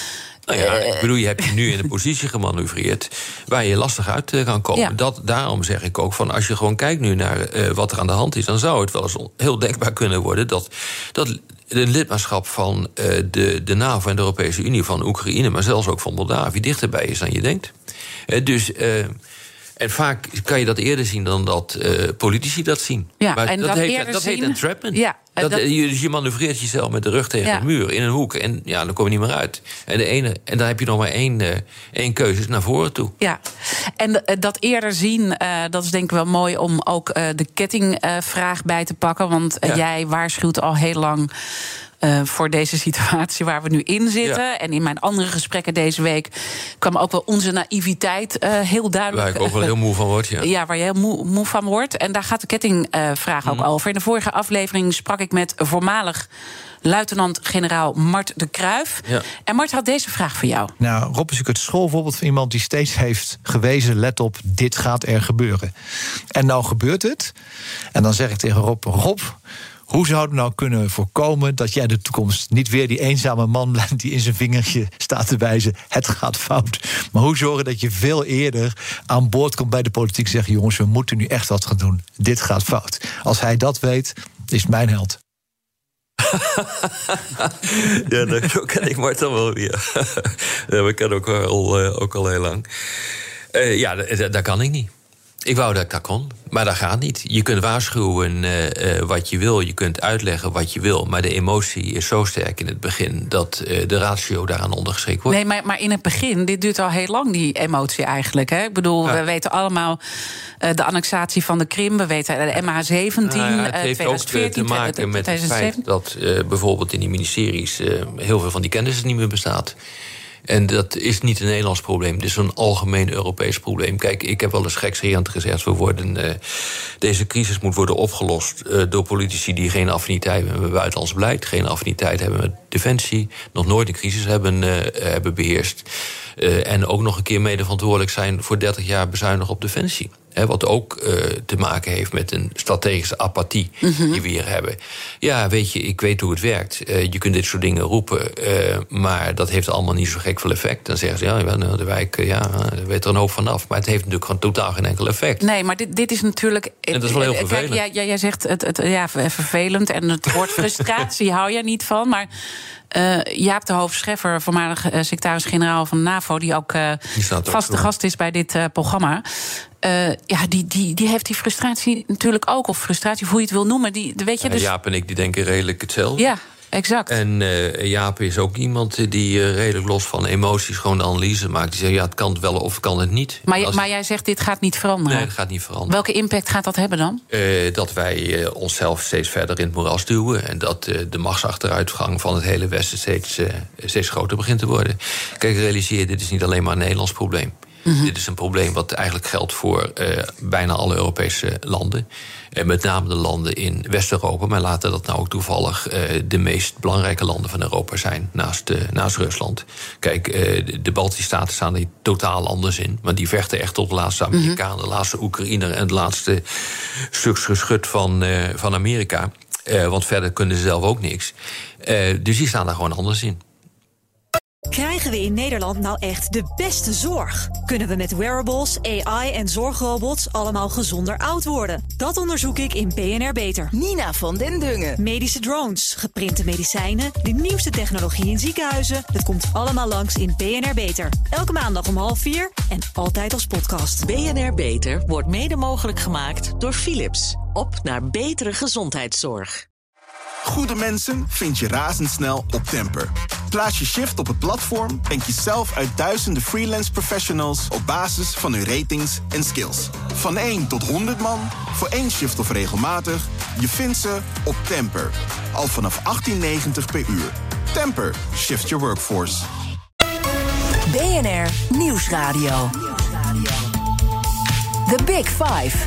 Nou ja, ik bedoel, je hebt je nu in een positie gemanoeuvreerd waar je lastig uit uh, kan komen. Ja. Dat, daarom zeg ik ook van, als je gewoon kijkt nu naar uh, wat er aan de hand is, dan zou het wel eens heel denkbaar kunnen worden dat, dat een lidmaatschap van uh, de, de NAVO en de Europese Unie, van Oekraïne, maar zelfs ook van Moldavië, dichterbij is dan je denkt. Uh, dus. Uh, En vaak kan je dat eerder zien dan dat uh, politici dat zien. Ja, maar en dat, dat, heet, dat heet entrapment. Ja, dat, dat, je, je manoeuvreert jezelf met de rug tegen ja. de muur in een hoek. En ja, dan kom je niet meer uit. En, de ene, en dan heb je nog maar één, uh, één keuze, is naar voren toe. Ja, en uh, dat eerder zien, uh, dat is denk ik wel mooi om ook uh, de kettingvraag uh, bij te pakken. Want uh, ja. jij waarschuwt al heel lang Uh, voor deze situatie waar we nu in zitten. Ja. En in mijn andere gesprekken deze week kwam ook wel onze naïviteit uh, heel duidelijk. Waar ik ook wel heel moe van word, ja. Ja, waar je heel moe, moe van wordt. En daar gaat de kettingvraag uh, ook mm. over. In de vorige aflevering sprak ik met voormalig luitenant-generaal Mart de Kruijf. Ja. En Mart had deze vraag voor jou. Nou, Rob is natuurlijk het schoolvoorbeeld van iemand die steeds heeft gewezen, let op, dit gaat er gebeuren. En nou gebeurt het. En dan zeg ik tegen Rob, Rob, hoe zouden we nou kunnen voorkomen dat jij in de toekomst niet weer die eenzame man blijft die in zijn vingertje staat te wijzen, het gaat fout. Maar hoe zorgen dat je veel eerder aan boord komt bij de politiek en zegt, jongens, we moeten nu echt wat gaan doen. Dit gaat fout. Als hij dat weet, is het mijn held. Ja, zo ken ik Mart dan wel weer. Ja, we kennen elkaar al, uh, ook al heel lang. Uh, ja, dat, dat kan ik niet. Ik wou dat ik dat kon, maar dat gaat niet. Je kunt waarschuwen uh, uh, wat je wil, je kunt uitleggen wat je wil, maar de emotie is zo sterk in het begin dat uh, de ratio daaraan ondergeschikt wordt. Nee, maar, maar in het begin, dit duurt al heel lang, die emotie eigenlijk. Hè? Ik bedoel, ja. we weten allemaal uh, de annexatie van de Krim, we weten de M H zeventien, nou ja, het heeft tweeduizend veertien, ook te maken met het feit dat uh, bijvoorbeeld in die ministeries uh, heel veel van die kennis niet meer bestaat. En dat is niet een Nederlands probleem, het is een algemeen Europees probleem. Kijk, ik heb wel eens gekscherend gezegd, we worden, uh, deze crisis moet worden opgelost uh, door politici die geen affiniteit hebben met buitenlands beleid, geen affiniteit hebben met defensie, nog nooit een crisis hebben, uh, hebben beheerst. Uh, en ook nog een keer mede verantwoordelijk zijn voor dertig jaar bezuinigen op defensie. He, wat ook uh, te maken heeft met een strategische apathie mm-hmm. die we hier hebben. Ja, weet je, ik weet hoe het werkt. Uh, je kunt dit soort dingen roepen, uh, maar dat heeft allemaal niet zo gek veel effect. Dan zeggen ze, ja, de wijk, ja, daar weet er een hoop vanaf. Maar het heeft natuurlijk gewoon totaal geen enkel effect. Nee, maar dit, dit is natuurlijk. En dat is wel heel vervelend. Kijk, jij, jij zegt het, het ja, vervelend en het woord frustratie hou je niet van, maar Uh, Jaap de Hoofd Scheffer, voormalig uh, secretaris-generaal van de NAVO, die ook uh, vaste gast is bij dit uh, programma. Uh, ja, die, die, die heeft die frustratie natuurlijk ook, of frustratie, hoe je het wil noemen. Die, weet je, dus ja, Jaap en ik die denken redelijk hetzelfde. Ja, exact. En uh, Jaap is ook iemand die uh, redelijk los van emoties gewoon de analyse maakt. Die zegt, ja, het kan het wel of kan het niet. Maar, Als... maar jij zegt, dit gaat niet veranderen. Nee, het gaat niet veranderen. Welke impact gaat dat hebben dan? Uh, dat wij uh, onszelf steeds verder in het moeras duwen. En dat uh, de machtsachteruitgang van het hele Westen steeds, uh, steeds groter begint te worden. Kijk, realiseer, dit is niet alleen maar een Nederlands probleem. Mm-hmm. Dit is een probleem wat eigenlijk geldt voor uh, bijna alle Europese landen. En met name de landen in West-Europa. Maar laten dat nou ook toevallig uh, de meest belangrijke landen van Europa zijn. Naast, uh, naast Rusland. Kijk, uh, de, de Baltische Staten staan er totaal anders in. Maar die vechten echt tot de laatste Amerikanen, mm-hmm. de laatste Oekraïner en het laatste stuk geschut van, uh, van Amerika. Uh, want verder kunnen ze zelf ook niks. Uh, dus die staan daar gewoon anders in. Krijgen we in Nederland nou echt de beste zorg? Kunnen we met wearables, A I en zorgrobots allemaal gezonder oud worden? Dat onderzoek ik in B N R Beter. Nina van den Dungen. Medische drones, geprinte medicijnen, de nieuwste technologie in ziekenhuizen. Het komt allemaal langs in B N R Beter. Elke maandag om half vier en altijd als podcast. B N R Beter wordt mede mogelijk gemaakt door Philips. Op naar betere gezondheidszorg. Goede mensen vind je razendsnel op Temper. Plaats je shift op het platform en kies zelf uit duizenden freelance professionals op basis van hun ratings en skills. Van één tot honderd man, voor één shift of regelmatig, je vindt ze op Temper. Al vanaf achttien negentig per uur. Temper, shift your workforce. B N R Nieuwsradio. The Big Five.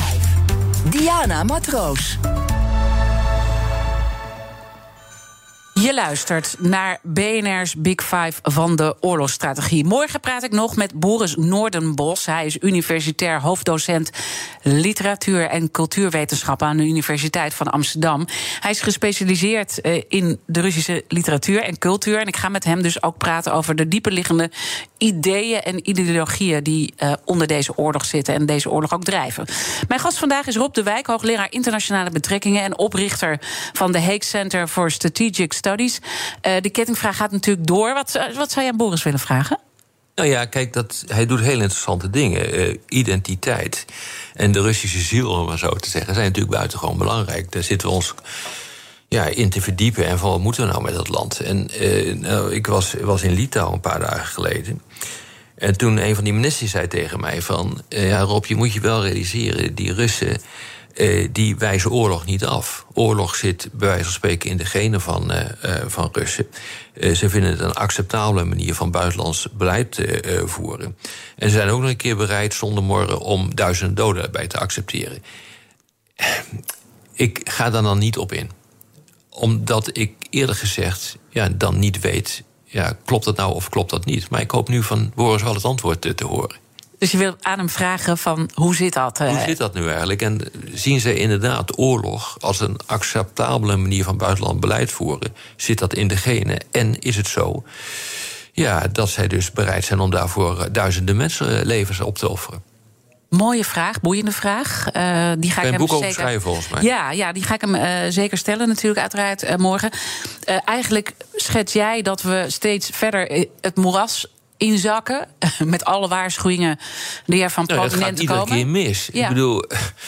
Diana Matroos. Je luistert naar B N R's Big Five van de oorlogsstrategie. Morgen praat ik nog met Boris Noordenbos. Hij is universitair hoofddocent literatuur en cultuurwetenschappen aan de Universiteit van Amsterdam. Hij is gespecialiseerd in de Russische literatuur en cultuur. En ik ga met hem dus ook praten over de dieperliggende ideeën en ideologieën die uh, onder deze oorlog zitten en deze oorlog ook drijven. Mijn gast vandaag is Rob de Wijk, hoogleraar internationale betrekkingen en oprichter van de Hague Center for Strategic Studies. Uh, de kettingvraag gaat natuurlijk door. Wat, wat zou je aan Boris willen vragen? Nou ja, kijk, dat, hij doet heel interessante dingen. Uh, identiteit en de Russische ziel, om maar zo te zeggen, zijn natuurlijk buitengewoon belangrijk. Daar zitten we ons ja, in te verdiepen en van wat moeten we nou met dat land? En uh, nou, ik was, was in Litouwen een paar dagen geleden. En toen een van die ministers zei tegen mij van, Uh, ja, Rob, je moet je wel realiseren, die Russen Uh, die wijzen oorlog niet af. Oorlog zit bij wijze van spreken in de genen van, uh, uh, van Russen. Uh, ze vinden het een acceptabele manier van buitenlands beleid te uh, voeren. En ze zijn ook nog een keer bereid zonder morgen om duizenden doden erbij te accepteren. Ik ga daar dan niet op in. Omdat ik eerder gezegd ja, dan niet weet, ja, klopt dat nou of klopt dat niet? Maar ik hoop nu van Boris wel het antwoord te, te horen. Dus je wil aan hem vragen van, hoe zit dat? Hoe zit dat nu eigenlijk? En zien ze inderdaad oorlog als een acceptabele manier van buitenland beleid voeren? Zit dat in de genen? En is het zo ja, dat zij dus bereid zijn om daarvoor duizenden mensenlevens op te offeren? Mooie vraag, boeiende vraag. Uh, die ga ik, ik hem boek zeker over schrijven, volgens mij. Ja, ja, die ga ik hem uh, zeker stellen, natuurlijk, uiteraard uh, morgen. Uh, eigenlijk schets jij dat we steeds verder het moeras inzakken, met alle waarschuwingen die er van prominenten komen. Nou, dat gaat iedere keer mis. Ja. Ik bedoel,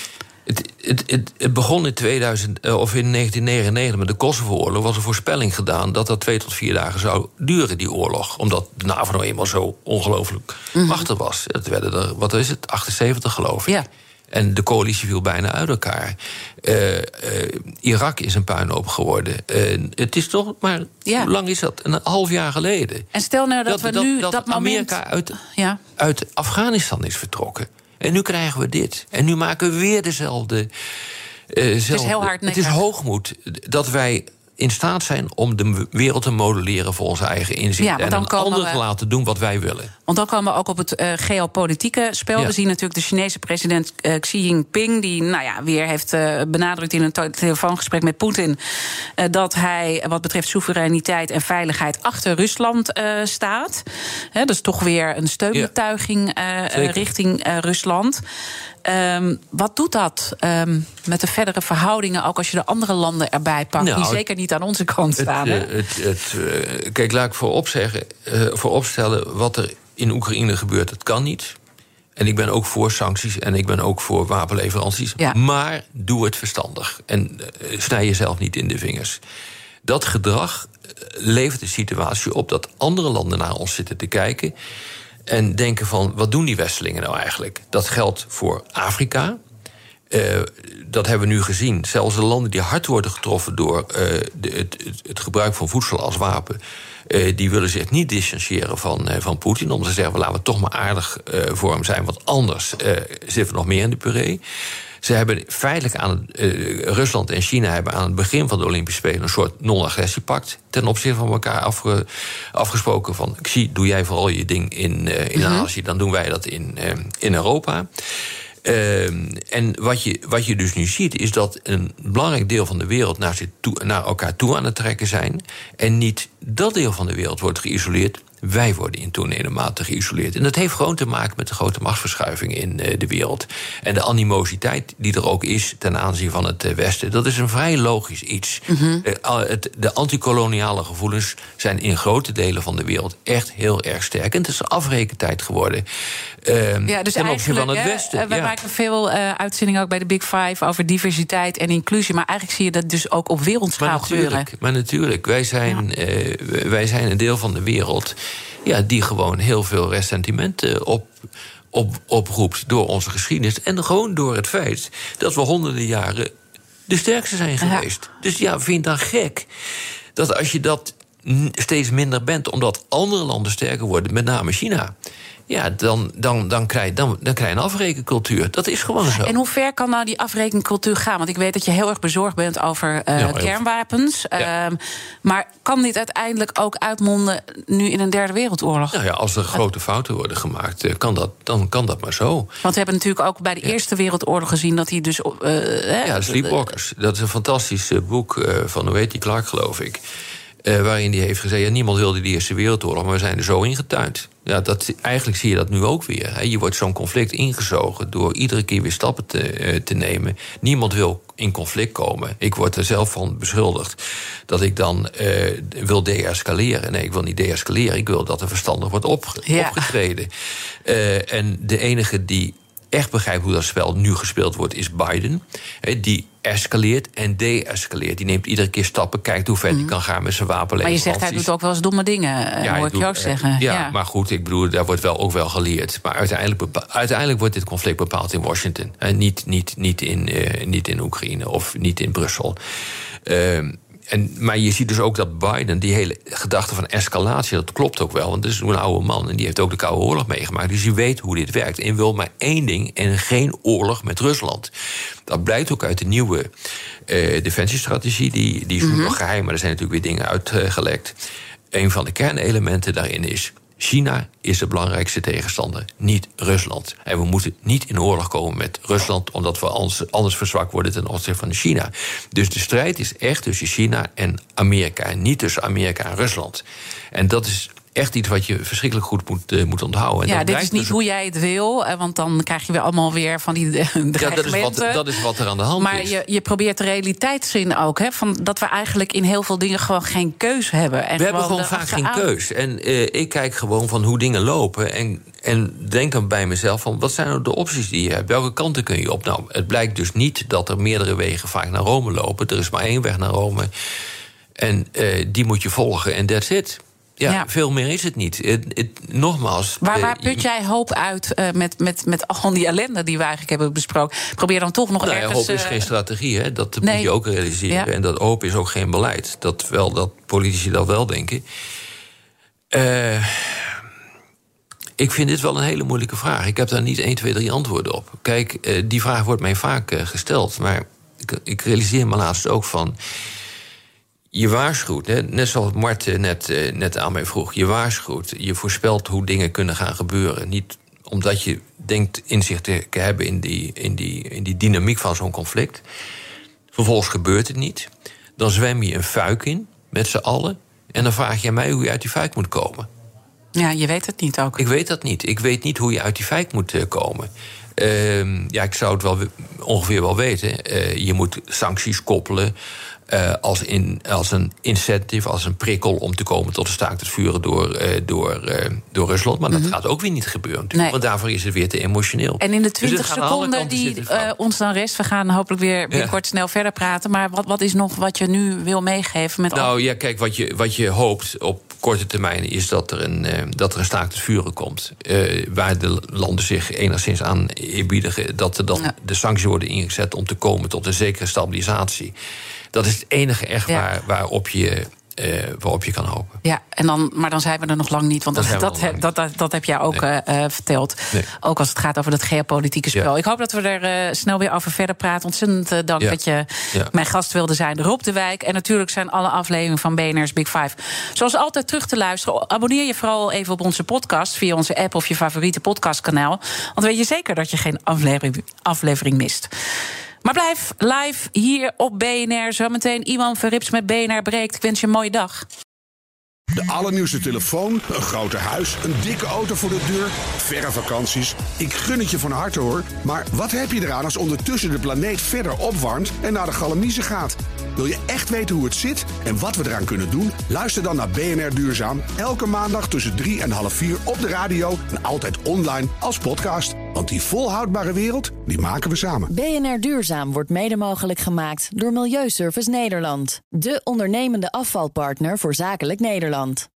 het, het, het, het begon in tweeduizend of in negentien negenennegentig met de Kosovo-oorlog. Was een voorspelling gedaan dat dat twee tot vier dagen zou duren, die oorlog. Omdat de NAVO nou eenmaal zo ongelooflijk mm-hmm. machtig was. Het werden er, wat is het, achtenzeventig geloof ik. Ja. En de coalitie viel bijna uit elkaar. Uh, uh, Irak is een puinhoop geworden. Uh, het is toch maar, ja. hoe lang is dat? Een half jaar geleden. En stel nou dat, dat we dat, nu dat, dat Amerika moment uit, ja. uit Afghanistan is vertrokken. En nu krijgen we dit. En nu maken we weer dezelfde. Uh, het is heel hard. Het is hoogmoed dat wij in staat zijn om de wereld te modelleren voor onze eigen inzicht. Ja, en een ander we... te laten doen wat wij willen. Want dan komen we ook op het uh, geopolitieke spel. Ja. We zien natuurlijk de Chinese president uh, Xi Jinping, die nou ja, weer heeft uh, benadrukt in een to- telefoongesprek met Poetin Uh, dat hij wat betreft soevereiniteit en veiligheid achter Rusland uh, staat. He, dat is toch weer een steunbetuiging uh, uh, richting uh, Rusland. Um, wat doet dat um, met de verdere verhoudingen, ook als je de andere landen erbij pakt, nou, die zeker niet aan onze kant staan? Het, het, het, uh, kijk, laat ik voorop, zeggen, uh, voorop stellen, wat er in Oekraïne gebeurt, dat kan niet. En ik ben ook voor sancties en ik ben ook voor wapenleveranties. Ja. Maar doe het verstandig en uh, snij jezelf niet in de vingers. Dat gedrag levert de situatie op dat andere landen naar ons zitten te kijken en denken van, wat doen die Westelingen nou eigenlijk? Dat geldt voor Afrika. Uh, dat hebben we nu gezien. Zelfs de landen die hard worden getroffen door uh, de, het, het, het gebruik van voedsel als wapen, Uh, die willen zich niet distancieren van, uh, van Poetin, om te zeggen, well, laten we toch maar aardig uh, voor hem zijn, want anders uh, zitten we nog meer in de puree. Ze hebben feitelijk aan het, uh, Rusland en China hebben aan het begin van de Olympische Spelen een soort non-agressiepact ten opzichte van elkaar afge, afgesproken van, Xi, doe jij vooral je ding in, uh, in mm-hmm. Azië, dan doen wij dat in, uh, in Europa. Uh, en wat je, wat je dus nu ziet, is dat een belangrijk deel van de wereld naar, zich toe, naar elkaar toe aan het trekken zijn. En niet dat deel van de wereld wordt geïsoleerd. Wij worden in toenemende mate geïsoleerd. En dat heeft gewoon te maken met de grote machtsverschuiving in uh, de wereld. En de animositeit die er ook is ten aanzien van het uh, Westen. Dat is een vrij logisch iets. Mm-hmm. Uh, het, de antikoloniale gevoelens zijn in grote delen van de wereld echt heel erg sterk. En het is afrekentijd geworden. Uh, ja, dus ten opzichte van het hè, Westen. We ja. maken veel uh, uitzendingen ook bij de Big Five over diversiteit en inclusie. Maar eigenlijk zie je dat dus ook op wereldschaal gebeuren. Maar natuurlijk, wij zijn, ja. uh, wij zijn een deel van de wereld, ja, die gewoon heel veel ressentiment op, op, oproept door onze geschiedenis. En gewoon door het feit dat we honderden jaren de sterkste zijn geweest. Ja. Dus ja, vind dan gek dat als je dat steeds minder bent, omdat andere landen sterker worden, met name China, ja, dan, dan, dan, krijg, dan, dan krijg je een afrekencultuur. Dat is gewoon zo. En hoe ver kan nou die afrekencultuur gaan? Want ik weet dat je heel erg bezorgd bent over uh, ja, kernwapens. Ja. Um, maar kan dit uiteindelijk ook uitmonden nu in een derde wereldoorlog? Nou ja, als er grote fouten worden gemaakt, kan dat, dan kan dat maar zo. Want we hebben natuurlijk ook bij de ja. Eerste Wereldoorlog gezien dat hij dus... Uh, ja, Sleepwalkers. Dat is een fantastisch boek uh, van, hoe heet die, Clark, geloof ik. Uh, waarin hij heeft gezegd, ja, niemand wilde die Eerste Wereldoorlog, maar we zijn er zo ingetuind. Ja, dat, eigenlijk zie je dat nu ook weer. Hè. Je wordt zo'n conflict ingezogen door iedere keer weer stappen te, uh, te nemen. Niemand wil in conflict komen. Ik word er zelf van beschuldigd dat ik dan uh, wil de-escaleren. Nee, ik wil niet de-escaleren. Ik wil dat er verstandig wordt opge- ja. opgetreden. Uh, en de enige die echt begrijpt hoe dat spel nu gespeeld wordt, is Biden. He, die escaleert en de-escaleert. Die neemt iedere keer stappen, kijkt hoe ver mm. hij kan gaan met zijn wapenleveranties. Maar je zegt, hij doet ook wel eens domme dingen, ja, hoor ik je ook zeggen. Ja, ja, maar goed, ik bedoel, daar wordt wel ook wel geleerd. Maar uiteindelijk, bepa- uiteindelijk wordt dit conflict bepaald in Washington. En niet, niet, niet, in, uh, niet in Oekraïne of niet in Brussel. Uh, En, maar je ziet dus ook dat Biden, die hele gedachte van escalatie, dat klopt ook wel. Want dat is een oude man en die heeft ook de Koude Oorlog meegemaakt. Dus die weet hoe dit werkt. En wil maar één ding en geen oorlog met Rusland. Dat blijkt ook uit de nieuwe uh, defensiestrategie. Die, die is mm-hmm. nog geheim, maar er zijn natuurlijk weer dingen uitgelekt. Een van de kernelementen daarin is: China is de belangrijkste tegenstander, niet Rusland. En we moeten niet in oorlog komen met Rusland, omdat we anders, anders verzwakt worden ten opzichte van China. Dus de strijd is echt tussen China en Amerika, en niet tussen Amerika en Rusland. En dat is echt iets wat je verschrikkelijk goed moet, uh, moet onthouden. En ja, dit is niet dus hoe jij het wil, want dan krijg je weer allemaal weer van die dreigementen. Ja, dat is, wat, dat is wat er aan de hand maar is. Maar je, je probeert de realiteitszin ook, hè, van dat we eigenlijk in heel veel dingen gewoon geen keus hebben. En we hebben gewoon vaak geen keus. En uh, ik kijk gewoon van hoe dingen lopen en, en denk dan bij mezelf van, wat zijn nou de opties die je hebt? Welke kanten kun je op? Nou, het blijkt dus niet dat er meerdere wegen vaak naar Rome lopen. Er is maar één weg naar Rome. En uh, die moet je volgen en that's it. Ja, ja, veel meer is het niet. Het, het, nogmaals... Waar, waar put jij hoop uit uh, met, met, met al die ellende die we eigenlijk hebben besproken? Probeer dan toch nog nou, ergens... Ja, hoop is uh, geen strategie, hè? Dat nee. moet je ook realiseren. Ja. En dat hoop is ook geen beleid. Dat wel dat politici dat wel denken. Uh, ik vind dit wel een hele moeilijke vraag. Ik heb daar niet één, twee, drie antwoorden op. Kijk, uh, die vraag wordt mij vaak uh, gesteld. Maar ik, ik realiseer me laatst ook van... Je waarschuwt, hè, net zoals Mart net, uh, net aan mij vroeg. Je waarschuwt, je voorspelt hoe dingen kunnen gaan gebeuren. Niet omdat je denkt inzicht te hebben in die, in die, in die dynamiek van zo'n conflict. Vervolgens gebeurt het niet. Dan zwem je een fuik in, met z'n allen. En dan vraag je mij hoe je uit die fuik moet komen. Ja, je weet het niet ook. Ik weet dat niet. Ik weet niet hoe je uit die fuik moet uh, komen. Uh, ja, ik zou het wel ongeveer wel weten. Uh, je moet sancties koppelen. Uh, als, in, als een incentive, als een prikkel om te komen tot een staakt het vuren door, uh, door, uh, door Rusland. Maar dat mm-hmm. gaat ook weer niet gebeuren natuurlijk, nee. Want daarvoor is het weer te emotioneel. En in de twintig dus seconden die uh, ons dan rest, we gaan hopelijk weer binnenkort ja. snel verder praten. Maar wat, wat is nog wat je nu wil meegeven? Met nou al... ja, kijk, wat je, wat je hoopt op korte termijn is dat er een, uh, dat er een staakt het vuren komt. Uh, waar de landen zich enigszins aan eerbiedigen. Dat er dan ja. de sancties worden ingezet om te komen tot een zekere stabilisatie. Dat is het enige echt ja. waar, waarop, je, uh, waarop je kan hopen. Ja, en dan, maar dan zijn we er nog lang niet. Want dat, dat, dat, he, dat, dat, dat heb jij ook nee. uh, verteld. Nee. Ook als het gaat over dat geopolitieke spel. Ja. Ik hoop dat we er uh, snel weer over verder praten. Ontzettend uh, dank ja. dat je ja. mijn gast wilde zijn. Rob de Wijk. En natuurlijk zijn alle afleveringen van B N R's Big Five zoals altijd terug te luisteren. Abonneer je vooral even op onze podcast via onze app of je favoriete podcastkanaal. Want dan weet je zeker dat je geen aflevering, aflevering mist. Maar blijf live hier op B N R. Zometeen Iwan Verrips met B N R Breekt. Ik wens je een mooie dag. De allernieuwste telefoon, een groter huis, een dikke auto voor de deur, verre vakanties. Ik gun het je van harte hoor. Maar wat heb je eraan als ondertussen de planeet verder opwarmt en naar de galamiezen gaat? Wil je echt weten hoe het zit en wat we eraan kunnen doen? Luister dan naar B N R Duurzaam. Elke maandag tussen drie en half vier op de radio en altijd online als podcast. Want die volhoudbare wereld, die maken we samen. B N R Duurzaam wordt mede mogelijk gemaakt door Milieuservice Nederland. De ondernemende afvalpartner voor zakelijk Nederland.